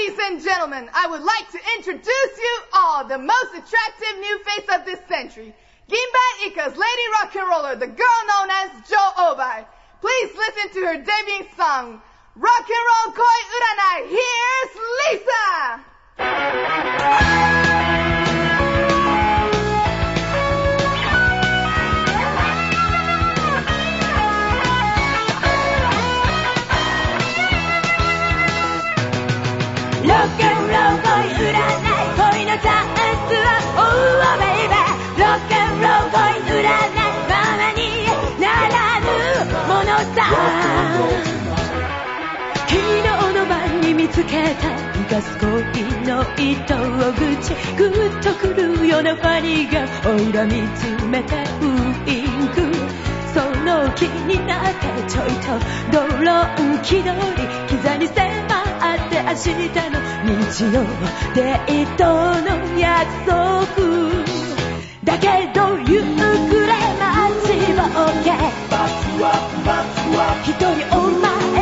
Ladies and gentlemen, I would like to introduce you all the most attractive new face of this century. Ginbai Ika's Lady Rock and Roller, the girl known as Jo Obai. Please listen to her debut song, Rock and Roll Koi Uranai. Here's Lisa! ロックンロール恋占い恋のチャンスは Oh baby ロックンロール恋占いままにならぬものさ昨日の晩に見つけたガスコイの糸口グッとくるようなファニーがおいら見つめてウインクその気になってちょいとドローン気取り膝に迫って明日の日曜デートの約束だけど夕暮れ待ちぼうけ一人お前